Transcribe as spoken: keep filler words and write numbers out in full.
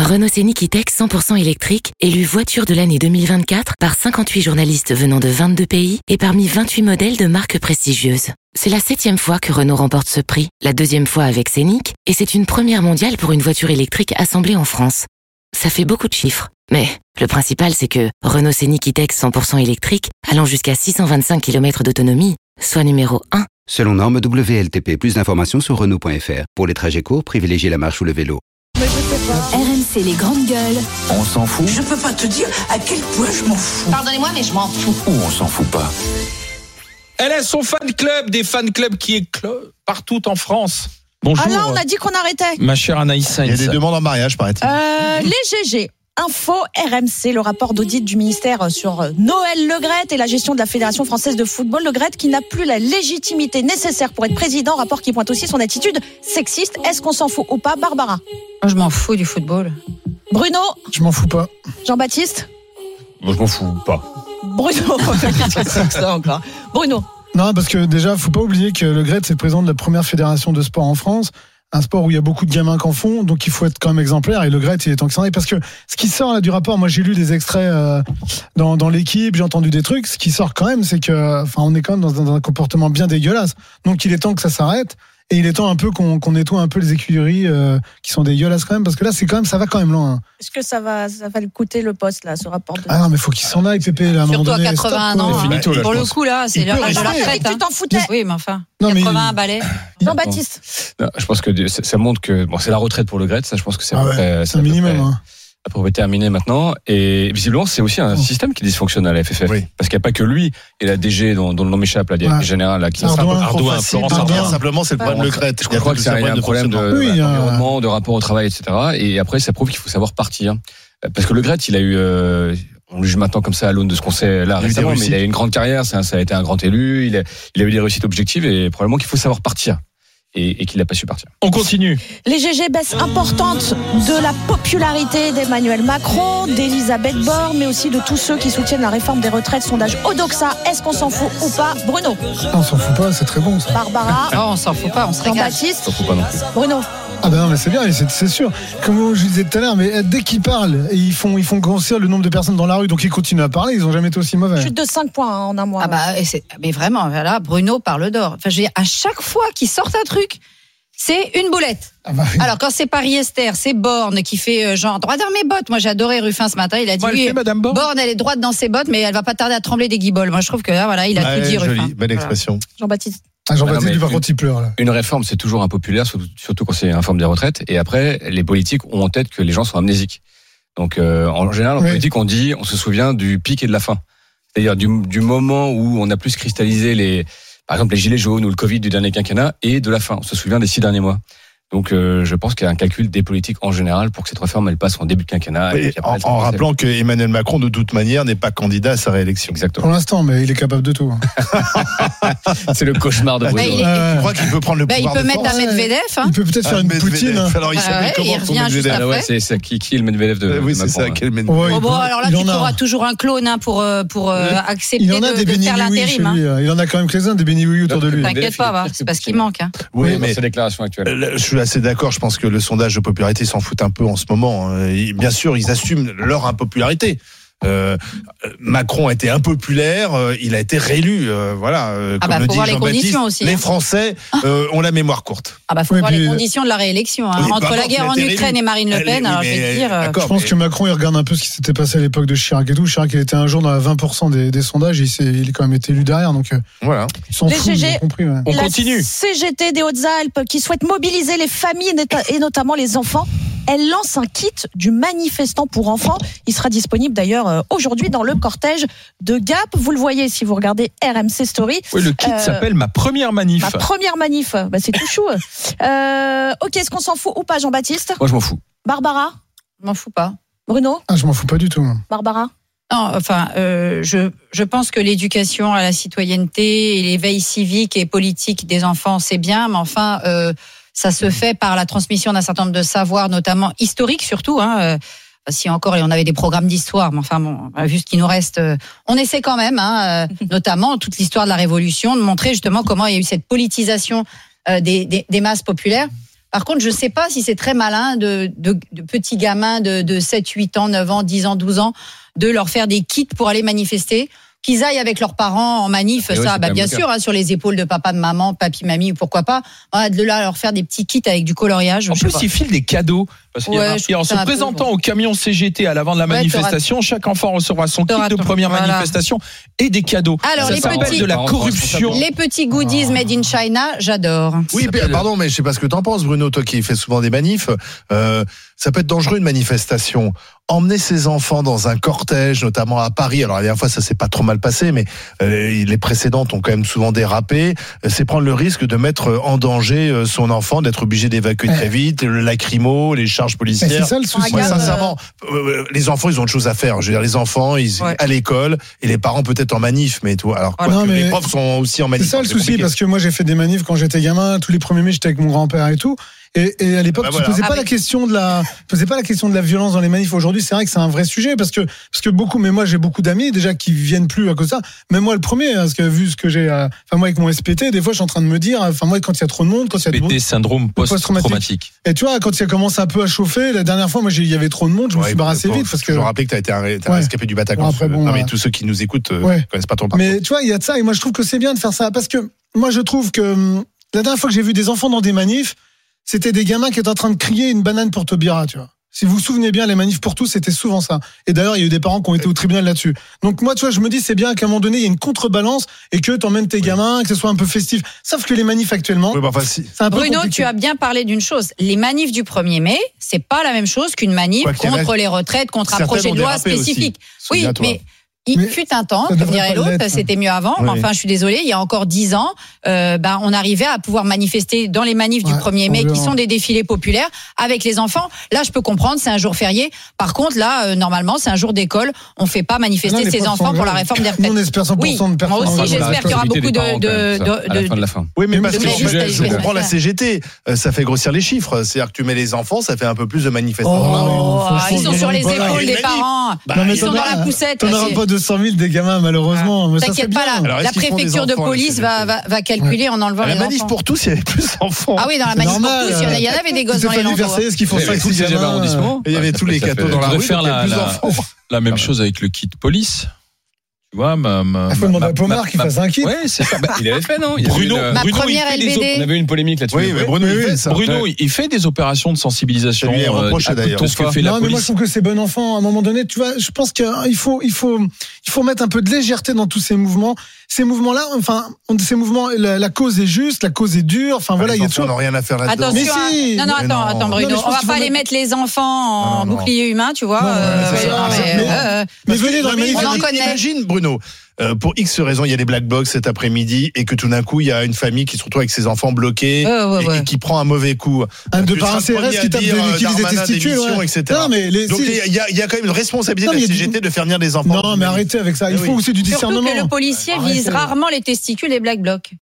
Renault Scénic E-Tech cent pour cent électrique, élu voiture de l'année deux mille vingt-quatre par cinquante-huit journalistes venant de vingt-deux pays et parmi vingt-huit modèles de marques prestigieuses. C'est la septième fois que Renault remporte ce prix, la deuxième fois avec Scénic, et c'est une première mondiale pour une voiture électrique assemblée en France. Ça fait beaucoup de chiffres, mais le principal c'est que Renault Scénic E-Tech cent pour cent électrique, allant jusqu'à six cent vingt-cinq kilomètres d'autonomie, soit numéro un. Selon norme W L T P, plus d'informations sur Renault point F R. Pour les trajets courts, privilégiez la marche ou le vélo. R M C les grandes gueules. On s'en fout. Je peux pas te dire à quel point je m'en fous. Pardonnez-moi, mais je m'en fous. Ou on s'en fout pas. Elle a son fan club, des fan clubs qui éclosent partout en France. Bonjour. Ah là, on a dit qu'on arrêtait. Ma chère Anaïs Sainz. Il y a des demandes en mariage, paraît-il. Euh, les G G. Info R M C, le rapport d'audit du ministère sur Noël Le Graët et la gestion de la Fédération française de football. Le Graët qui n'a plus la légitimité nécessaire pour être président. Rapport qui pointe aussi son attitude sexiste. Est-ce qu'on s'en fout ou pas, Barbara? Je m'en fous du football. Bruno? Je m'en fous pas. Jean-Baptiste? Moi, je m'en fous pas. Bruno? Qu'est-ce que c'est que ça encore? Bruno? Non, parce que déjà, faut pas oublier que Le Graët, c'est le président de la première fédération de sport en France. Un sport où il y a beaucoup de gamins qui en font, donc il faut être quand même exemplaire. Et Le Graët, il est temps que ça en aille. Parce que ce qui sort là du rapport, moi j'ai lu des extraits euh, dans, dans l'équipe, j'ai entendu des trucs. Ce qui sort quand même, c'est que, enfin, on est quand même dans, dans un comportement bien dégueulasse. Donc il est temps que ça s'arrête. Et il est temps un peu qu'on, qu'on nettoie un peu les écuries euh, qui sont dégueulasses quand même, parce que là, c'est quand même, ça va quand même loin. Hein. Est-ce que ça va, ça va le coûter le poste là, ce rapport de... Ah non, mais faut qu'il s'en aille, Pépé. Là, à un moment Surtout donné, à quatre-vingts stop, ans. quoi. Hein. Finito, là, Pour je le pense. coup, là, c'est Il l'heure peut de la rester. retraite. Tu t'en foutais? Oui, mais enfin, Non, mais- quatre-vingts balais. Jean-Baptiste? Non, je pense que ça montre que bon, c'est la retraite pour Le Graët, ça je pense que c'est, Ah à peu ouais, près- c'est à un peu minimum. près- Hein. à peu près terminé maintenant. Et visiblement, c'est aussi un Oh. système qui dysfonctionne à la F F F. Oui. Parce qu'il n'y a pas que lui et la D G dont, dont le nom m'échappe, la directrice Ouais. générale, là, qui Ardouin, Ardouin, trop facile, Florence Ardouin. Ardouin. Simplement, c'est le problème de Le Graët. Je crois que c'est un, un problème de, Oui, de- il y a- d'environnement, de rapport au travail, et cetera. Et après, ça prouve qu'il faut savoir partir. Parce que Le Graët, il a eu, euh, on le juge maintenant comme ça à l'aune de ce qu'on sait là Il a eu des récemment, mais réussites. il a eu une grande carrière, ça, ça a été un grand élu, il a, il a eu des réussites objectives et probablement qu'il faut savoir partir. Et, et qu'il n'a pas su partir. On continue. Les G G, baisse importante de la popularité d'Emmanuel Macron, d'Elisabeth Borne, mais aussi de tous ceux qui soutiennent la réforme des retraites. Sondage Odoxa, est-ce qu'on s'en fout ou pas? Bruno? Ah, on s'en fout pas, c'est très bon ça. Barbara? Non, on s'en fout pas, on se régale. Jean-Baptiste? Ça faut pas non plus. Bruno? Ah ben non, mais c'est bien, et c'est, c'est sûr. Comme je disais tout à l'heure, mais dès qu'ils parlent, ils font, ils font grossir le nombre de personnes dans la rue, donc ils continuent à parler, ils ont jamais été aussi mauvais. Chute de cinq points hein, en un mois. Ah bah, et c'est, mais vraiment, là, Bruno parle d'or. Enfin, je veux dire, à chaque fois qu'il sort un truc, c'est une boulette. Ah bah oui. Alors, quand c'est Paris Esther, c'est Borne qui fait euh, genre droit dans mes bottes. Moi, j'ai adoré Ruffin ce matin. Il a dit Moi, elle oui, fait, Madame Borne. Borne, elle est droite dans ses bottes, mais elle va pas tarder à trembler des guibolles. Moi, je trouve que là, voilà, il a Ouais, tout dit, Ruffin. joli, belle expression. Jean-Baptiste? Ah, Jean-Baptiste, Ah non, mais lui, par une- contre, il pleure là. Une réforme, c'est toujours impopulaire, surtout, surtout quand c'est une réforme des retraites. Et après, les politiques ont en tête que les gens sont amnésiques. Donc, euh, en général, en Oui. politique, on dit, on se souvient du pic et de la fin. C'est-à-dire du, du moment où on a plus cristallisé les, par exemple, les gilets jaunes ou le Covid du dernier quinquennat et de la fin. On se souvient des six derniers mois. Donc, euh, je pense qu'il y a un calcul des politiques en général pour que cette réforme, elle passe en début de quinquennat. Et et qu'après, en, elle en passe- rappelant que Emmanuel Macron, de toute manière, n'est pas candidat à sa réélection. Exactement. Pour l'instant, mais il est capable de tout. C'est le cauchemar de Bruno. Bah, il est- Ouais. Je crois qu'il peut prendre le Bah, il pouvoir peut de mettre force. un Medvedev, hein. Il peut peut-être Ah, faire une Medvedev. poutine. hein. Alors, il Ah s'appelle ouais, comment il son revient juste Medvedev Ah ouais, après. c'est, c'est qui, qui est le Medvedev de, Euh, Oui, de c'est Macron, ça, ouais. quel Medvedev. Ouais, il Oh, bon, peut- alors là, il tu en a. trouveras toujours un clone hein, pour, euh, pour euh, accepter Il en a de, des de béni faire oui chez l'intérim. hein. lui. hein. Il en a quand même quelques-uns, des béni oui autour de lui. T'inquiète T'inquiète pas, va, c'est pas ce qui manque. Hein. Oui, dans mais ses déclarations actuelles. Euh, je suis assez d'accord. Je pense que le sondage de popularité s'en fout un peu en ce moment. Euh, ils- Bien sûr, ils assument leur impopularité. Euh, Macron a été impopulaire, euh, il a été réélu. Euh, voilà. euh, Ah comme bah, le faut dit voir les Jean-Baptiste, conditions aussi, les hein. Français euh, ont la mémoire courte. Ah bah faut Oui, voir puis- les conditions de la réélection. Hein. Oui, Entre bah la non, guerre mais en elle est Ukraine et Marine Le Elle est- Pen, oui, alors je vais mais, te dire. euh, d'accord, Je pense mais- que Macron, il regarde un peu ce qui s'était passé à l'époque de Chirac et tout. Chirac, il était un jour dans la vingt pour cent des, des sondages, il, s'est, il est quand même été élu derrière, donc euh, Voilà. ils s'en Les foutent, G G. ils ont compris. Ouais. On La continue. C G T des Hautes-Alpes qui souhaite mobiliser les familles et notamment les enfants. Elle lance un kit du manifestant pour enfants. Il sera disponible d'ailleurs euh, aujourd'hui dans le cortège de Gap. Vous le voyez si vous regardez R M C Story. Oui, le kit Euh, s'appelle Ma première manif. Ma première manif, bah, c'est tout chou. Euh, ok, est-ce qu'on s'en fout ou pas, Jean-Baptiste? Moi, je m'en fous. Barbara? Je m'en fous pas. Bruno? Ah, je m'en fous pas du tout. moi. Barbara? Non, enfin, euh, je, je pense que l'éducation à la citoyenneté et l'éveil civique et politique des enfants, c'est bien, mais enfin, euh, ça se fait par la transmission d'un certain nombre de savoirs, notamment historiques surtout. Hein, euh, si encore, et on avait des programmes d'histoire, mais enfin, bon, vu ce qui nous reste, euh, on essaie quand même, hein, euh, notamment toute l'histoire de la Révolution, de montrer justement comment il y a eu cette politisation euh, des, des, des masses populaires. Par contre, je ne sais pas si c'est très malin de, de, de petits gamins de, de sept, huit ans, neuf ans, dix ans, douze ans, de leur faire des kits pour aller manifester. Qu'ils aillent avec leurs parents en manif, Et ça, oui, bah, bien sûr, hein, sur les épaules de papa, de maman, papy, mamie, pourquoi pas. Voilà, de là, leur faire des petits kits avec du coloriage. En plus, ils filent des cadeaux. Parce qu'il y a Ouais, marqué, en se présentant bon. au camion C G T à l'avant de la Ouais, manifestation, chaque enfant recevra son kit de première voilà. manifestation et des cadeaux. Alors, ça les s'appelle petits- de la corruption. Les petits goodies made in China, j'adore. Oui, pardon, mais je sais pas ce que t'en penses, Bruno, toi qui fais souvent des manifs. Euh, ça peut être dangereux une manifestation. Emmener ses enfants dans un cortège, notamment à Paris. Alors la dernière fois, ça s'est pas trop mal passé, mais euh, les précédentes ont quand même souvent dérapé. C'est prendre le risque de mettre en danger son enfant, d'être obligé d'évacuer Ouais. très vite, le lacrymo, les charges policières. Mais c'est ça le souci. Moi, Regarde, sincèrement, euh, les enfants, ils ont autre chose à faire. Je veux dire, les enfants, ils Ouais. à l'école et les parents peut-être en manif, mais toi, alors quoi Non, que mais les profs sont aussi en manif. C'est ça le c'est souci, compliqué. parce que moi j'ai fait des manifs quand j'étais gamin. Tous les premiers mai, j'étais avec mon grand-père et tout. Et, et à l'époque, Bah tu voilà. posais Ah pas oui. la question de la, posais pas la question de la violence dans les manifs. Aujourd'hui, c'est vrai que c'est un vrai sujet parce que parce que beaucoup, mais moi j'ai beaucoup d'amis déjà qui viennent plus à cause de ça. Même moi le premier, parce que vu ce que j'ai, euh, enfin moi avec mon S P T, des fois je suis en train de me dire, enfin moi quand il y a trop de monde, quand il y a de P T, monde, syndrome post-traumatique. et tu vois quand ça commence un peu à chauffer, la dernière fois moi j'ai- il y avait trop de monde, je me Ouais, suis barré assez faut- vite parce faut que. toujours rappeler que t'as été un, t'as un Ouais. rescapé du Bataclan. Bon, après, bon, non, mais euh, tous ceux qui nous écoutent euh, Ouais. connaissent pas ton parcours. Mais tu vois, il y a de ça, et moi je trouve que c'est bien de faire ça, parce que moi je trouve que hum, la dernière fois que j'ai vu des enfants dans des manifs, c'était des gamins qui étaient en train de crier une banane pour Taubira, tu vois. Si vous vous souvenez bien, les manifs pour tous, c'était souvent ça. Et d'ailleurs, il y a eu des parents qui ont été au tribunal là-dessus. Donc moi, tu vois, je me dis, c'est bien qu'à un moment donné, il y ait une contrebalance et que t'emmènes tes gamins, que ce soit un peu festif. Sauf que les manifs actuellement, Oui, bah, enfin, si- c'est un peu Bruno, compliqué. tu as bien parlé d'une chose. Les manifs du premier mai, c'est pas la même chose qu'une manif Quoi qu'il contre reste, les retraites, contre un certaines projet ont de loi dérapé aussi. spécifique. Oui, Souviens-toi. mais il Mais fut un temps, ça comme devrait dirait pas l'autre, l'être. c'était mieux avant. Oui. Mais enfin, je suis désolée, il y a encore dix ans, euh, ben, on arrivait à pouvoir manifester dans les manifs du Ouais, premier mai, on qui verra. sont des défilés populaires, avec les enfants. Là, je peux comprendre, c'est un jour férié. Par contre, là, euh, normalement, c'est un jour d'école. On fait pas manifester Non, les ses profs enfants sont pour la graves. réforme des Nous, retraites. on espère cent pour cent Oui, de personnes. moi aussi, Enfin, j'espère voilà, qu'il y aura Responsabilité beaucoup des parents, de, quand même, de, ça, de, à la de- fin de la fin. Oui, mais Mais parce de que mais si juste je, à je l'échelle comprends la C G T, euh, ça fait grossir les chiffres. C'est-à-dire que tu mets les enfants, ça fait un peu plus de manifestations. Oh, Ah oui, ils sont faut- sur les faut- épaules faut- des faut- parents. Bah, Non, mais Ils sont t'en dans as- la poussette. T'en là, auras c'est- pas deux cent mille des gamins, malheureusement. Mais ça, c'est T'inquiète bien. pas, la, Alors, est-ce la qu'ils font des préfecture de enfants, police la va, C G T? va, va calculer en enlevant À la les manif enfants. pour tous, il y avait plus d'enfants. Ah oui, dans la C'est manif pour normal, tous, il y en a- il y en avait des gosses dans les landaux. landaux. Versailles, ce qu'ils font Mais ça avec tout tous le les sixième gamins. arrondissement. Il y avait tous les Ça fait- cathos dans la faudrait rue, faire il y la- avait plus la- d'enfants. La même chose avec le kit police. Tu vois, ma, ma, Il faut demander à Pomard qu'il fasse un kit. Ouais, c'est ça. Bah, Il avait fait, non Il y avait Bruno, une, euh, Ma Bruno, il première fait des L B D. On avait eu une polémique là-dessus. Oui, mais Bruno, il fait ça. Bruno, il fait des opérations de sensibilisation. Ça lui est reproché, euh, à d'ailleurs. tout ce que fait la Non, mais moi police. je trouve que c'est bon enfant. À un moment donné, tu vois, je pense qu'il faut, il faut, il faut mettre un peu de légèreté dans tous ces mouvements. Ces mouvements-là, enfin, on- ces mouvements, la, la cause est juste, la cause est dure. Enfin voilà, les il y a enfants toujours. n'ont rien à faire là-dedans. Attention, Mais si. hein. non, non, Mais attends, non. attends, Non, Bruno. mais je On pense va qu'il pas faut aller mettre- mettre les enfants en Non, non. bouclier humain, tu vois. Non, euh, ouais, c'est non, ça, mais, mais- euh, Mais Parce que- venez dans non, la mais manif. on en imagine- connaît. Imagine, Bruno, euh, pour X raisons, il y a des black box cet après-midi et que tout d'un coup, il y a une famille qui se retrouve avec ses enfants bloqués Ouais, ouais, et- ouais. et, qui prend un mauvais coup. Un de Tu par seras un le C R S premier à qui tape dire, des, euh, qui les Darmanin, testicules, démission, ouais. et cetera. Non, mais les, Donc si- il y, a- il y a quand même une responsabilité Non, de mais la il y a C G T du- de faire venir des enfants. Non, mais arrêtez avec ça. Il Eh faut oui. aussi du Surtout discernement. que le policier Arrêtez. vise rarement les testicules et Black Bloc.